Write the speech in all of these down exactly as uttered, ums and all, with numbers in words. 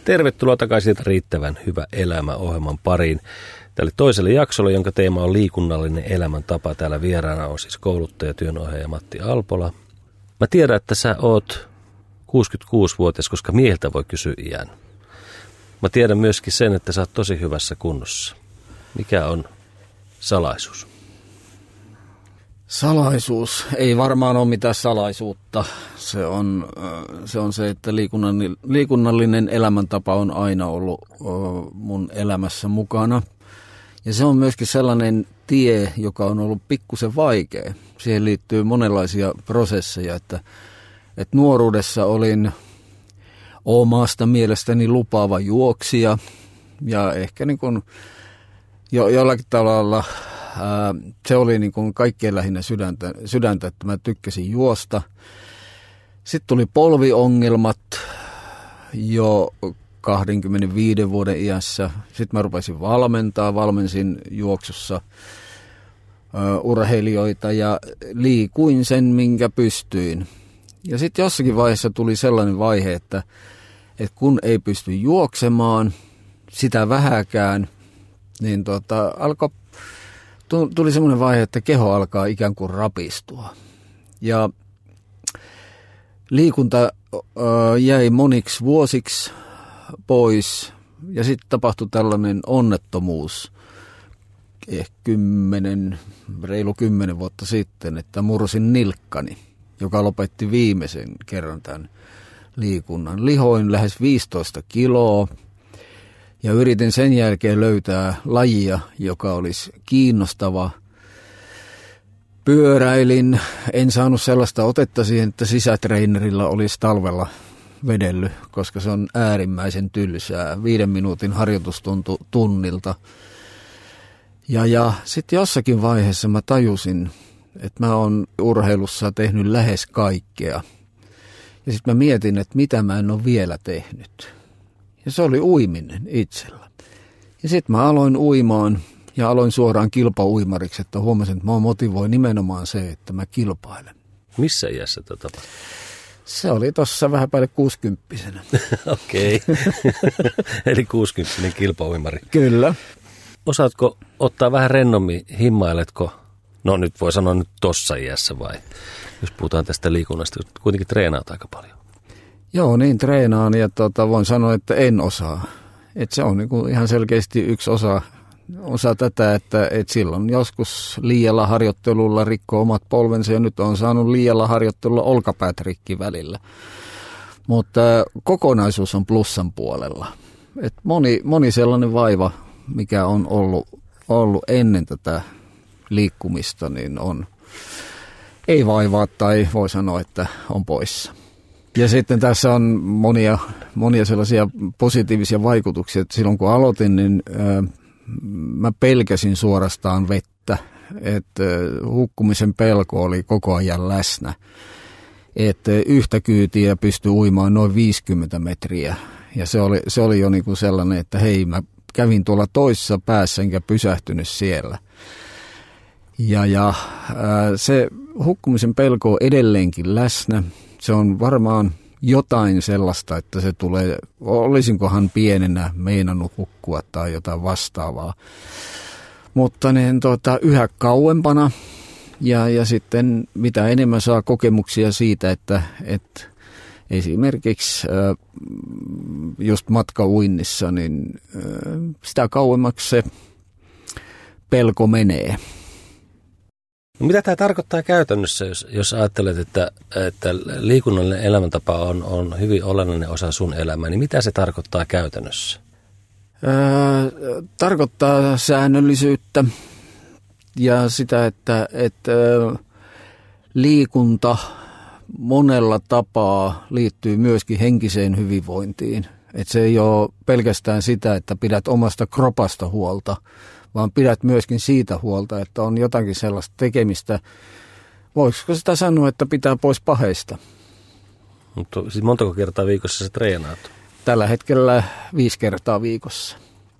Tervetuloa takaisin Riittävän hyvä elämä -ohjelman pariin. Tälle toiselle jaksolle, jonka teema on liikunnallinen elämäntapa. Täällä vieraana on siis kouluttaja, työnohjaaja Matti Alpola. Mä tiedän, että sä oot kuusikymmentäkuusivuotias, koska mieheltä voi kysyä iän. Mä tiedän myöskin sen, että sä oot tosi hyvässä kunnossa. Mikä on salaisuus? Salaisuus. Ei varmaan ole mitään salaisuutta. Se on se, on se että liikunnallinen elämäntapa on aina ollut mun elämässä mukana. Ja se on myöskin sellainen tie, joka on ollut pikkusen vaikea. Siihen liittyy monenlaisia prosesseja, että, että nuoruudessa olin omasta mielestäni lupaava juoksija ja ehkä niin kuin jo, jollakin tavalla ää, se oli niin kuin kaikkein lähinnä sydäntä, sydäntä, että mä tykkäsin juosta. Sitten tuli polviongelmat jo kaksikymmentäviisi vuoden iässä. Sitten mä rupesin valmentaa, valmensin juoksussa ö, urheilijoita ja liikuin sen, minkä pystyin. Ja sitten jossakin vaiheessa tuli sellainen vaihe, että, että kun ei pysty juoksemaan sitä vähäkään, niin tota, alkoi, tuli semmoinen vaihe, että keho alkaa ikään kuin rapistua. Ja liikunta ö, jäi moniksi vuosiksi pois ja sitten tapahtui tällainen onnettomuus ehkä kymmenen, reilu kymmenen vuotta sitten, että mursin nilkkani, joka lopetti viimeisen kerran tämän liikunnan. Lihoin lähes viisitoista kiloa ja yritin sen jälkeen löytää lajia, joka olisi kiinnostava. Pyöräilin, en saanut sellaista otetta siihen, että sisätreenerillä olisi talvella vedellyt, koska se on äärimmäisen tylsää. Viiden minuutin harjoitustuntu tunnilta. Ja, ja sitten jossakin vaiheessa mä tajusin, että mä oon urheilussa tehnyt lähes kaikkea. Ja sitten mä mietin, että mitä mä en ole vielä tehnyt. Ja se oli uiminen itsellä. Ja sitten mä aloin uimaan ja aloin suoraan kilpauimariksi, että huomasin, että mä motivoi nimenomaan se, että mä kilpailen. Missä iässä tätä tapahtui? Se oli tuossa vähän päälle kuusikymppisenä. Okei, eli kuusikymppinen kilpauimari. Kyllä. Osaatko ottaa vähän rennommin, himmailetko, no nyt voi sanoa nyt tossa iässä vai, jos puhutaan tästä liikunnasta, kuitenkin treenaat aika paljon. Joo, niin treenaan ja tota, voin sanoa, että en osaa. Et se on niinku ihan selkeästi yksi osa, osa tätä, että et silloin joskus liialla harjoittelulla rikkoo omat polvensa ja nyt on saanut liialla harjoittelulla olkapäät rikki välillä. Mutta kokonaisuus on plussan puolella. Et moni, moni sellainen vaiva, mikä on ollut, ollut ennen tätä liikkumista, niin on, ei vaivaa tai voi sanoa, että on poissa. Ja sitten tässä on monia, monia sellaisia positiivisia vaikutuksia, että silloin kun aloitin, niin ää, mä pelkäsin suorastaan vettä, että hukkumisen pelko oli koko ajan läsnä, että yhtä kyytiä pystyi uimaan noin viisikymmentä metriä ja se oli, se oli jo niin kuin sellainen, että hei, mä kävin tuolla toisessa päässä enkä pysähtynyt siellä. Ja, ja ää, se hukkumisen pelko on edelleenkin läsnä. Se on varmaan jotain sellaista, että se tulee, olisinkohan pienenä meinannut hukkua tai jotain vastaavaa. Mutta niin, tota, yhä kauempana ja, ja sitten mitä enemmän saa kokemuksia siitä, että, että esimerkiksi äh, just matkauinnissa, niin äh, sitä kauemmaksi se pelko menee. No mitä tämä tarkoittaa käytännössä, jos, jos ajattelet, että, että liikunnallinen elämäntapa on, on hyvin olennainen osa sun elämää, niin mitä se tarkoittaa käytännössä? Äh, tarkoittaa säännöllisyyttä ja sitä, että, että liikunta monella tapaa liittyy myöskin henkiseen hyvinvointiin. Että se ei ole pelkästään sitä, että pidät omasta kropasta huolta, vaan pidät myöskin siitä huolta, että on jotakin sellaista tekemistä. Voisiko sitä sanoa, että pitää pois paheista? Mutta siis montako kertaa viikossa sä treenaat? Tällä hetkellä viisi kertaa viikossa.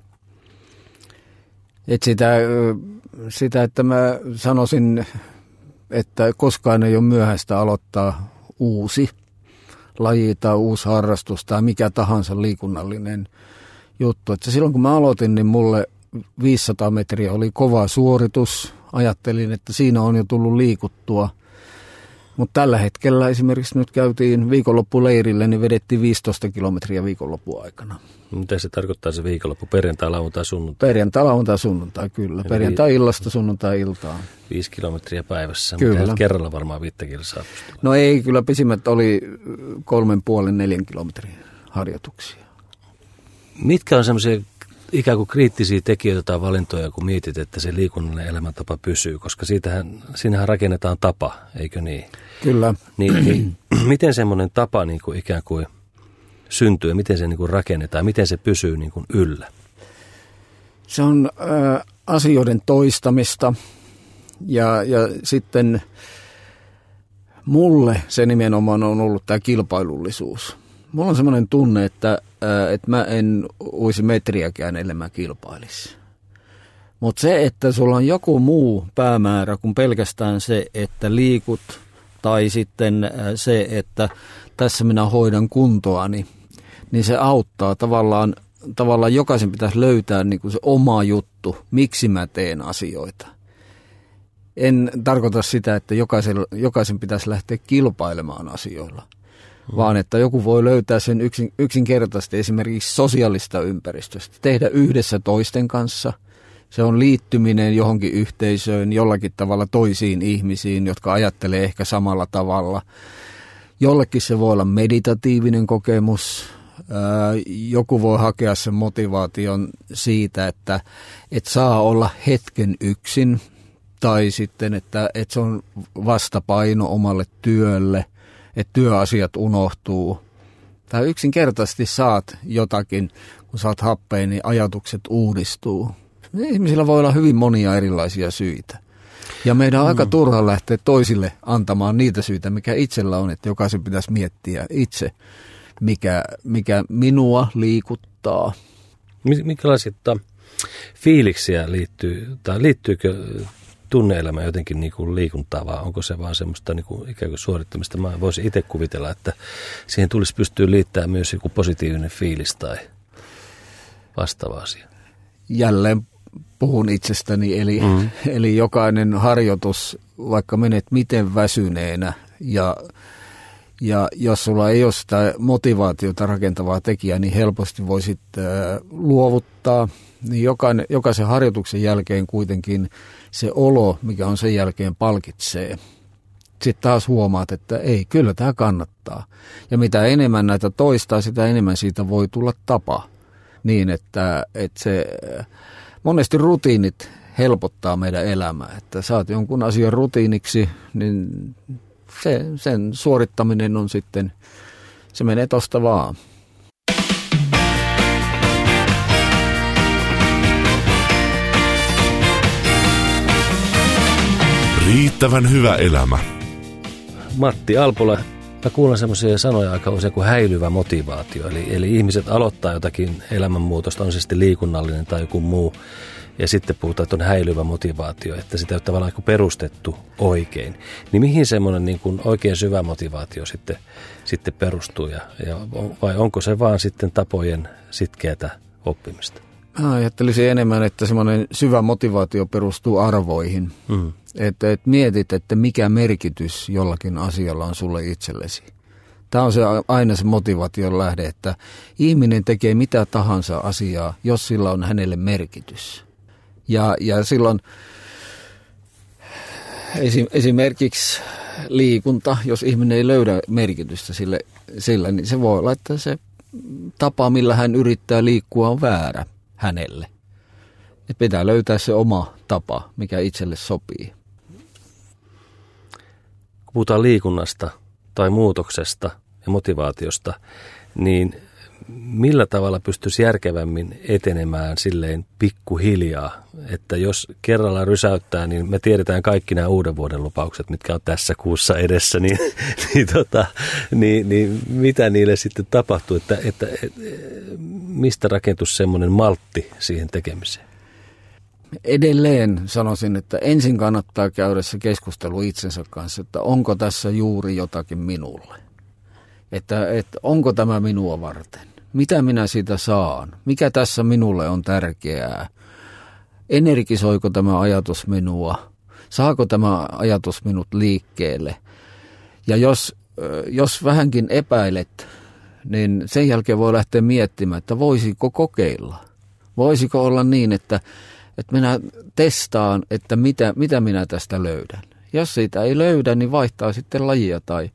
Et sitä, sitä, että mä sanoisin, että koskaan ei ole myöhäistä aloittaa uusi laji tai uusi harrastus tai mikä tahansa liikunnallinen juttu. Että silloin kun mä aloitin, niin mulle viisisataa metriä oli kova suoritus. Ajattelin, että siinä on jo tullut liikuttua. Mutta tällä hetkellä esimerkiksi nyt käytiin viikonloppuleirille, niin vedettiin viisitoista kilometriä viikonlopun aikana. Mitä se tarkoittaa se viikonloppu? Perjantai, lauantai, sunnuntai? Perjantai, lauantai, sunnuntai, kyllä. Eli perjantai-illasta, sunnuntai-iltaan. Viisi kilometriä päivässä. Kyllä. Mutta kerralla varmaan viittä kilsaa pystyy. No ei, kyllä pisimmät oli kolmen puolen neljän kilometrin harjoituksia. Mitkä on semmoisia ikään kuin kriittisiä tekijöitä tai valintoja, kun mietit, että se liikunnallinen elämäntapa pysyy? Koska siitähän, siinähän rakennetaan tapa, eikö niin? Kyllä. Niin, niin miten semmoinen tapa niin kuin ikään kuin syntyy ja miten se niin kuin rakennetaan, miten se pysyy niin kuin yllä? Se on ä, asioiden toistamista ja, ja sitten mulle se nimenomaan on ollut tämä kilpailullisuus. Mulla on semmoinen tunne, että, ä, että mä en uisi metriäkään, ellei mä kilpailisi. Mutta se, että sulla on joku muu päämäärä kuin pelkästään se, että liikut tai sitten ä, se, että tässä minä hoidan kuntoani, niin se auttaa tavallaan, tavallaan jokaisen pitäisi löytää niin kuin se oma juttu, miksi mä teen asioita. En tarkoita sitä, että jokaisen, jokaisen pitäisi lähteä kilpailemaan asioilla, hmm. vaan että joku voi löytää sen yksin, yksinkertaisesti esimerkiksi sosiaalista ympäristöstä, tehdä yhdessä toisten kanssa. Se on liittyminen johonkin yhteisöön, jollakin tavalla toisiin ihmisiin, jotka ajattelee ehkä samalla tavalla. Jollekin se voi olla meditatiivinen kokemus. Joku voi hakea sen motivaation siitä, että et saa olla hetken yksin, tai sitten, että, että se on vastapaino omalle työlle, että työasiat unohtuu. Tai yksinkertaisesti saat jotakin, kun saat happea, niin ajatukset uudistuu. Ihmisillä voi olla hyvin monia erilaisia syitä. Ja meidän on mm. aika turha lähteä toisille antamaan niitä syitä, mikä itsellä on, että jokaisen pitäisi miettiä itse, mikä, mikä minua liikuttaa. Minkälaisia fiiliksiä liittyy, tai liittyykö tunne-elämä jotenkin niin kuin liikuntaa, vai onko se vaan semmoista niin kuin ikään kuin suorittamista? Mä voisin itse kuvitella, että siihen tulisi pystyä liittämään myös joku positiivinen fiilis tai vastaava asia. Jälleen puhun itsestäni, eli, mm. eli jokainen harjoitus, vaikka menet miten väsyneenä ja, ja jos sulla ei ole sitä motivaatiota rakentavaa tekijää, niin helposti voisit äh, luovuttaa. Niin jokainen, jokaisen harjoituksen jälkeen kuitenkin se olo, mikä on sen jälkeen, palkitsee. Sitten taas huomaat, että ei, kyllä tämä kannattaa. Ja mitä enemmän näitä toistaa, sitä enemmän siitä voi tulla tapa. Niin, että, että se monesti rutiinit helpottaa meidän elämää. Että saat jonkun asian rutiiniksi, niin se, sen suorittaminen on sitten, se menee tosta vaan. Riittävän hyvä elämä. Matti Alpola, mä kuulen semmoisia sanoja aika usein kuin häilyvä motivaatio. Eli, eli ihmiset aloittaa jotakin elämänmuutosta, on se sitten liikunnallinen tai joku muu. Ja sitten puhutaan, että on häilyvä motivaatio, että sitä on tavallaan perustettu oikein. Niin mihin semmoinen niin kuin oikein syvä motivaatio sitten, sitten perustuu? Ja, ja, vai onko se vaan sitten tapojen sitkeätä oppimista? Mä ajattelisin enemmän, että semmoinen syvä motivaatio perustuu arvoihin. Mm. Että et mietit, että mikä merkitys jollakin asialla on sulle itsellesi. Tämä on se aina se motivaation lähde, että ihminen tekee mitä tahansa asiaa, jos sillä on hänelle merkitys. Ja, ja silloin esimerkiksi liikunta, jos ihminen ei löydä merkitystä sille, sillä, niin se voi olla, että se tapa, millä hän yrittää liikkua, on väärä hänelle. Et pitää löytää se oma tapa, mikä itselle sopii. Kun puhutaan liikunnasta tai muutoksesta ja motivaatiosta, niin millä tavalla pystyisi järkevämmin etenemään silleen pikkuhiljaa, että jos kerralla rysäyttää, niin me tiedetään kaikki nämä uuden vuoden lupaukset, mitkä on tässä kuussa edessä, niin, niin, tota, niin, niin mitä niille sitten tapahtuu, että, että, että mistä rakentuisi semmoinen maltti siihen tekemiseen? Edelleen sanoisin, että ensin kannattaa käydä se keskustelu itsensä kanssa, että onko tässä juuri jotakin minulle. että, että onko tämä minua varten, mitä minä siitä saan, mikä tässä minulle on tärkeää, energisoiko tämä ajatus minua, saako tämä ajatus minut liikkeelle. Ja jos, jos vähänkin epäilet, niin sen jälkeen voi lähteä miettimään, että voisiko kokeilla. Voisiko olla niin, että, että minä testaan, että mitä, mitä minä tästä löydän. Jos siitä ei löydä, niin vaihtaa sitten lajia tai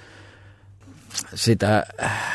sitä,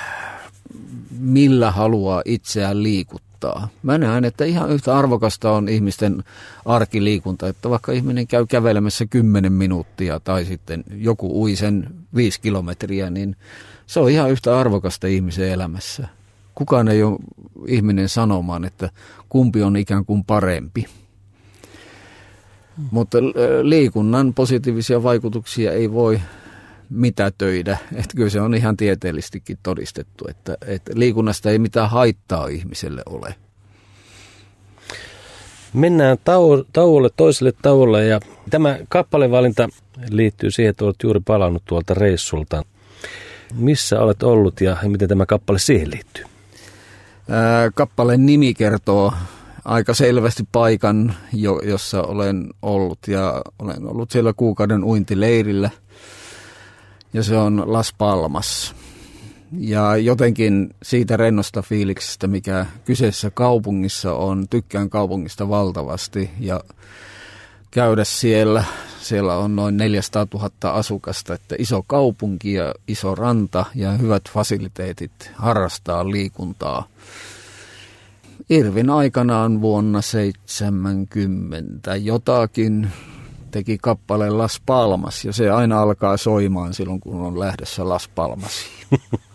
millä haluaa itseään liikuttaa. Mä näen, että ihan yhtä arvokasta on ihmisten arkiliikunta, että vaikka ihminen käy kävelemässä kymmenen minuuttia tai sitten joku ui sen viisi kilometriä, niin se on ihan yhtä arvokasta ihmisen elämässä. Kukaan ei ole ihminen sanomaan, että kumpi on ikään kuin parempi. Hmm. Mutta liikunnan positiivisia vaikutuksia ei voi mitätöidä. Että kyllä se on ihan tieteellisestikin todistettu, että, että liikunnasta ei mitään haittaa ihmiselle ole. Mennään tau- tauolle, toiselle tauolle ja tämä kappalevalinta liittyy siihen, että olet juuri palannut tuolta reissulta. Missä olet ollut ja miten tämä kappale siihen liittyy? Ää, kappaleen nimi kertoo aika selvästi paikan, jo, jossa olen ollut ja olen ollut siellä kuukauden uintileirillä ja se on Las Palmas. Ja jotenkin siitä rennosta fiiliksestä, mikä kyseessä kaupungissa on, tykkään kaupungista valtavasti ja käydä siellä. Siellä on noin neljäsataatuhatta asukasta, että iso kaupunki ja iso ranta ja hyvät fasiliteetit harrastaa liikuntaa. Irvin aikanaan vuonna seitsemänkymmentä jotakin teki kappaleen Las Palmas ja se aina alkaa soimaan silloin, kun on lähdössä Las Palmasiin.